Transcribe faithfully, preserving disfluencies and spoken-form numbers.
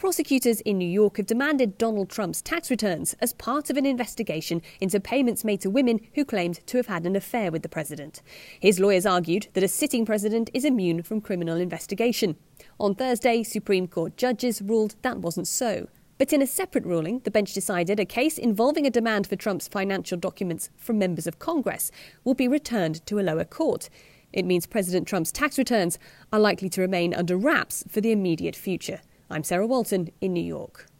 Prosecutors in New York have demanded Donald Trump's tax returns as part of an investigation into payments made to women who claimed to have had an affair with the president. His lawyers argued that a sitting president is immune from criminal investigation. On Thursday, Supreme Court judges ruled that wasn't so. But in a separate ruling, the bench decided a case involving a demand for Trump's financial documents from members of Congress will be returned to a lower court. It means President Trump's tax returns are likely to remain under wraps for the immediate future. I'm Sarah Walton in New York.